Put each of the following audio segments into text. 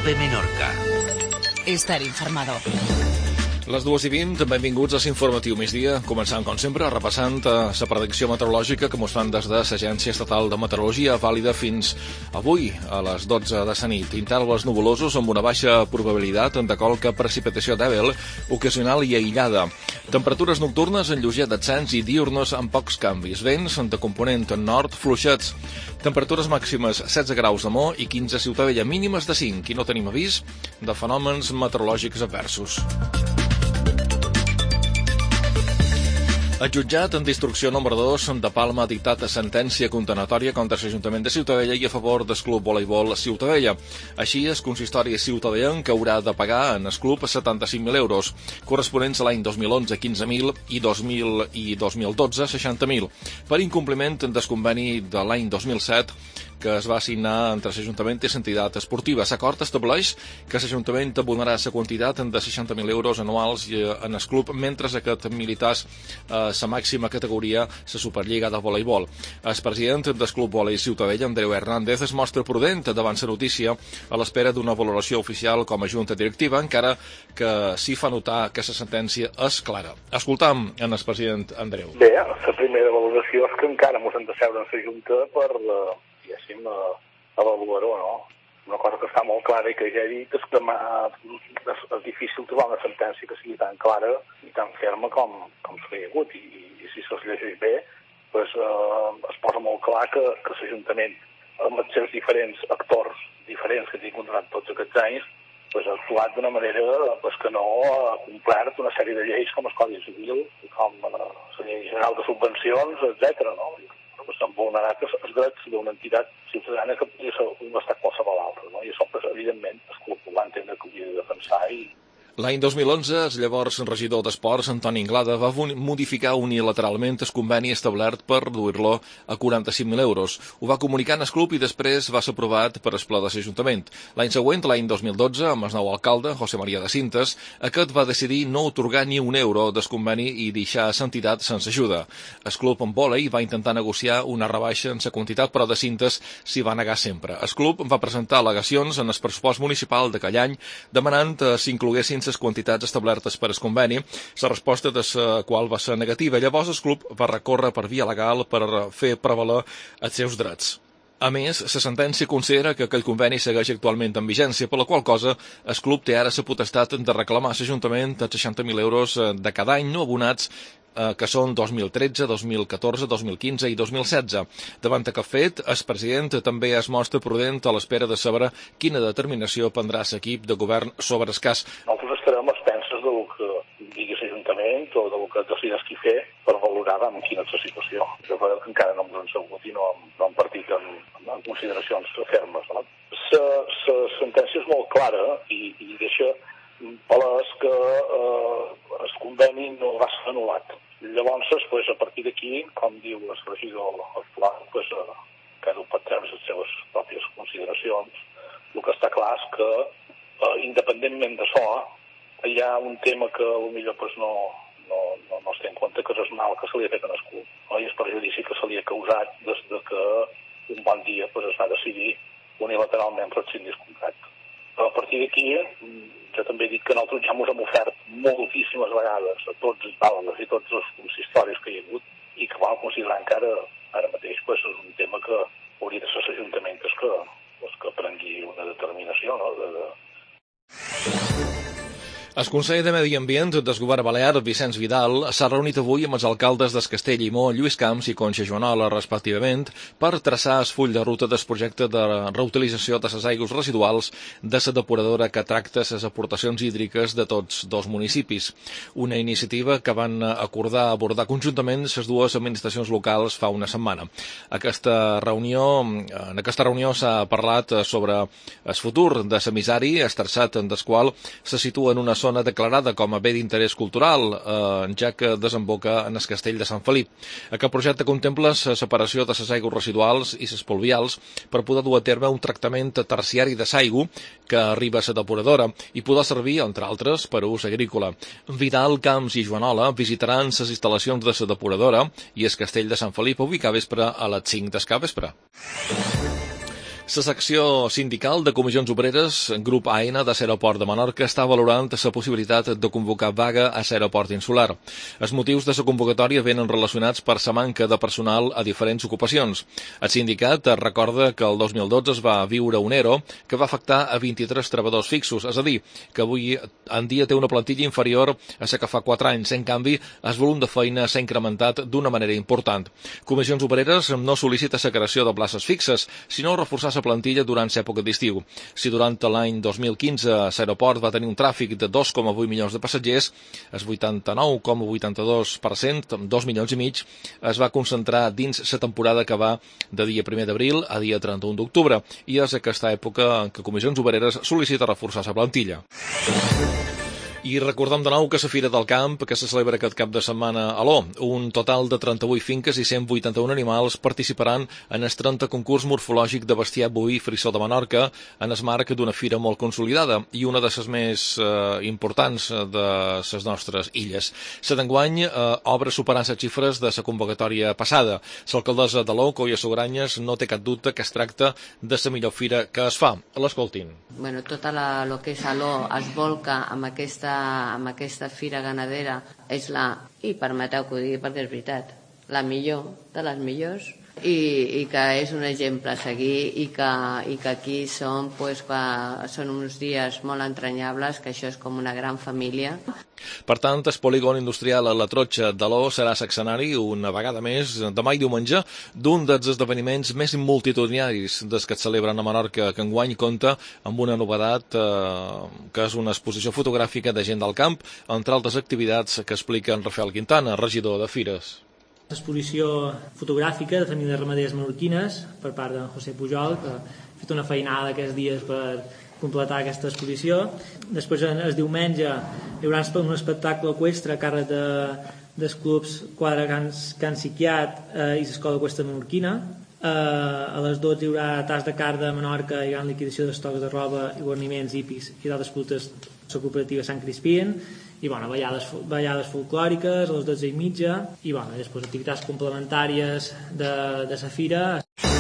Cope Menorca. Estar informado. Les 2:20, benvinguts a l'Informatiu Migdia, començant, com sempre, repassant la predicció meteorològica que mos fan des de l'Agència Estatal de Meteorologia, vàlida fins avui, a les 12 de la nit. Intervals nuvolosos amb una baixa probabilitat de qualque precipitació dèbil, ocasional i aïllada. Temperatures nocturnes en lleuger descens i diurnes amb pocs canvis. Vents de component nord fluixets. Temperatures màximes 16 graus de Mo i 15 a Ciutadella, mínimes de 5, i no tenim avís de fenòmens meteorològics adversos. El jutjat en d'instrucció número 2 de Palma ha dictat sentència condenatòria contra l'Ajuntament de Ciutadella i a favor del Club Voleibol Ciutadella. Així, el consistori ciutadellenc haurà de pagar en el club 75.000 euros, corresponents a l'any 2011 15.000 i 2012 60.000, per incompliment del conveni de l'any 2007 que es va signar entre l'Ajuntament i l'entitat esportiva. L'acord estableix que l'Ajuntament abonarà la quantitat de 60.000 euros anuals en el club, mentre aquest militars la màxima categoria, la Superliga de voleibol. El president del Club Volei Ciutadella, Andreu Hernández, es mostra prudent davant la notícia a l'espera d'una valoració oficial com a junta directiva, encara que sí fa notar que la sentència és clara. Escoltam en el president Andreu. Bé, la primera valoració és que encara ens hem de seure en la junta per avaluar-ho, no? Una cosa que està molt clara i que ja he dit és que és difícil trobar una sentència que sigui tan clara i tan ferma com s'ha hagut, i si se'ls llegeix bé es posa molt clar que l'Ajuntament, amb els seus diferents actors diferents que ha tingut durant tots aquests anys, ha actuat d'una manera que no ha complert una sèrie de lleis com el Codi Civil, com la Llei General de Subvencions, etc. no? S'han vulnerat els drets d'una entitat ciutadana que podria ser un estat qualsevol altre, no? I això, evidentment, el club ho va entendre que ho havia de defensar i... L'any 2011, el llavors regidor d'Esports, Antoni Anglada, va modificar unilateralment el conveni establert per reduir-lo a 45.000 euros. Ho va comunicar en el club i després va ser aprovat per el ple de l'Ajuntament. L'any següent, l'any 2012, amb el nou alcalde, José María de Cintas, aquest va decidir no otorgar ni un euro del conveni i deixar l'entitat sense ajuda. El club en vòlei va intentar negociar una rebaixa en la quantitat, però de Cintas s'hi va negar sempre. El club va presentar al·legacions en el pressupost municipal d'aquell any, demanant que s'incloguessin les quantitats establertes per el conveni, la resposta de la qual va ser negativa. Llavors el club va recórrer per via legal per fer prevaler els seus drets. A més, la sentència considera que aquell conveni segueix actualment en vigència, per la qual cosa el club té ara la potestat de reclamar a l'Ajuntament els 60.000 euros de cada any no abonats, que són 2013, 2014, 2015 i 2016. Davant aquest fet, el president també es mostra prudent a l'espera de saber quina determinació prendrà l'equip de govern sobre el cas. Nosaltres estarem a expenses del que digui l'Ajuntament o del que decideix qui fer per valorar en quina és la situació. Jo crec que encara no ens hem sabut i no hem partit en consideracions fermes. No? La sentència és molt clara i deixa palès que el conveni no va ser anul·lat. Llavors, a partir d'aquí, com diu el regidor actual, cada un pot treure les seves pròpies consideracions. El que està clar és que, independentment d'això, hi ha un tema que potser no es té en compte, que és el mal que se li ha fet en el club, i el perjudici que se li ha causat des que un bon dia es va decidir unilateralment rescindir el contracte. A partir d'aquí, jo també he dit que nosaltres ja ens hem ofert moltíssimes vegades a tots els vàlvules i tots els consistoris que hi ha hagut i que vam considerar encara ara mateix és un tema que hauria de ser l'Ajuntament que prengui una determinació, no? El Consell de Medi Ambient del Govern Balear, Vicenç Vidal, s'ha reunit avui amb els alcaldes d'Escastell i Mo, Lluís Camps i Conxa Joanola, respectivament, per traçar el full de ruta del projecte de reutilització de les aigües residuals de la depuradora que tracta les aportacions hídriques de tots dos municipis. Una iniciativa que van acordar abordar conjuntament les dues administracions locals fa una setmana. En aquesta reunió s'ha parlat sobre el futur de l'emissari, esterçat del qual se situa en una zona declarada com a bé d'interès cultural, ja que desemboca en el castell de Sant Felip. Aquest projecte contempla la separació de les aigües residuals i les pluvials per poder dur a terme un tractament terciari de l'aigua que arriba a la depuradora i poder servir, entre altres, per a ús agrícola. Vidal, Camps i Joanola visitaran les instal·lacions de la depuradora i el castell de Sant Felip avui capvespre a les 5 del capvespre. La secció sindical de Comissions Obreres, grup AN de l'Aeroport de Menorca, està valorant la possibilitat de convocar vaga a l'Aeroport Insular. Els motius de la convocatòria venen relacionats per la manca de personal a diferents ocupacions. El sindicat recorda que el 2012 es va viure un ERO que va afectar a 23 treballadors fixos, és a dir, que avui en dia té una plantilla inferior a la que fa 4 anys. En canvi, el volum de feina s'ha incrementat d'una manera important. Comissions Obreres no sol·licita la creació de places fixes, sinó reforçar la plantilla durant l'època d'estiu. Si durant l'any 2015 l'aeroport va tenir un tràfic de 2,8 milions de passatgers, el 89,82%, 2 milions i mig, es va concentrar dins la temporada que va de dia 1 d'abril a dia 31 d'octubre, i és aquesta època en què Comissions Obreres sol·licita reforçar la plantilla. I recordem de nou que la Fira del Camp, que se celebra aquest cap de setmana a l'O. Un total de 38 finques i 181 animals participaran en el 30 concurs morfològic de bestiar boví frisó de Menorca en el marc d'una fira molt consolidada i una de les més importants de les nostres illes. La d'enguany obre superant les xifres de la convocatòria passada. L'alcaldessa de l'O, Coia Sogranyes, no té cap dubte que es tracta de la millor fira que es fa. L'escoltin. Bueno, tota el que és a l'O es volca amb aquesta fira ganadera, és i permeteu que ho digui perquè és veritat, la millor de les millors, i que és un exemple a seguir, i que aquí són uns dies molt entranyables, que això és com una gran família. Per tant, el polígon industrial a la Trotxa de l'O serà l'escenari, una vegada més, demà i diumenge, d'un dels esdeveniments més multitudinaris des que es celebren a Menorca, que enguany compta amb una novedat que és una exposició fotogràfica de gent del camp, entre altres activitats que explica en Rafael Quintana, regidor de Fires. Exposició fotogràfica de famílies ramaderes menorquines per part de José Pujol, que ha fet una feinada aquests dies per completar aquesta exposició. Després, el diumenge, hi haurà un espectacle eqüestre a càrrec dels clubs Quadre Can Siquiat i l'Escola Eqüestre Menorquina. A les 12 hi haurà tas de car de Menorca i gran liquidació d'estocs de roba i guarniments hípics i d'altres productes de la cooperativa Sant Crispien, i ballades folclòriques a les 12:30, i després activitats complementàries de la fira.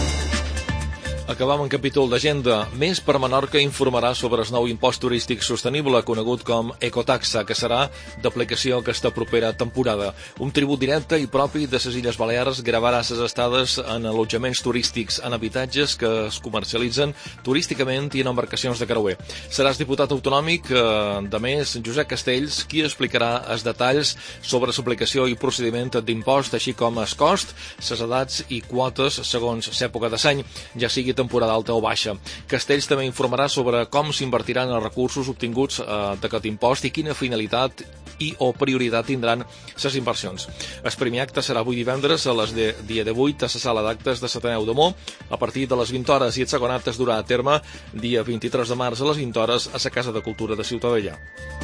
Acabam en capítol d'agenda. Més per Menorca informarà sobre el nou impost turístic sostenible, conegut com ecotaxa, que serà d'aplicació aquesta propera temporada. Un tribut directe i propi de les Illes Balears gravarà les estades en allotjaments turístics en habitatges que es comercialitzen turísticament i en embarcacions de creuer. Serà el diputat autonòmic, de més, Josep Castells, qui explicarà els detalls sobre l'aplicació i procediment d'impost, així com el cost, les edats i quotes segons l'època de l'any, ja sigui temporada alta o baixa. Castells també informarà sobre com s'invertiran els recursos obtinguts d'aquest impost i quina finalitat i o prioritat tindran les inversions. El primer acte serà avui divendres a les dia 18 a la sala d'actes de Sataneu de Mó a partir de les 20 hores, i el segon acte es durà a terme dia 23 de març a les 20 hores a la Casa de Cultura de Ciutadella.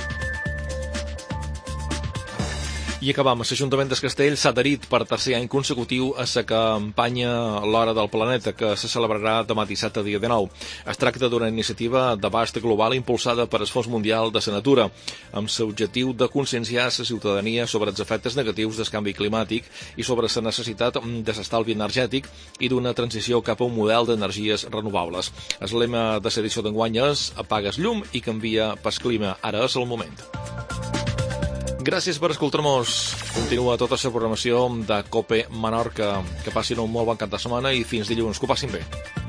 I acabam. L'Ajuntament de Castells s'ha adherit per tercer any consecutiu a la campanya L'Hora del Planeta, que se celebrarà demà dissabte, dia 19. Es tracta d'una iniciativa d'abast global impulsada per el Fons Mundial de la Natura, amb l'objectiu de conscienciar la ciutadania sobre els efectes negatius del canvi climàtic i sobre la necessitat de l'estalvi energètic i d'una transició cap a un model d'energies renovables. El lema de l'edició d'enguany és "Apagues llum i canvia pel clima". Ara és el moment. Gràcies per escoltar-nos. Continua tota la programació de COPE Menorca. Que passin un molt bon cap de setmana i fins dilluns. Que ho passin bé.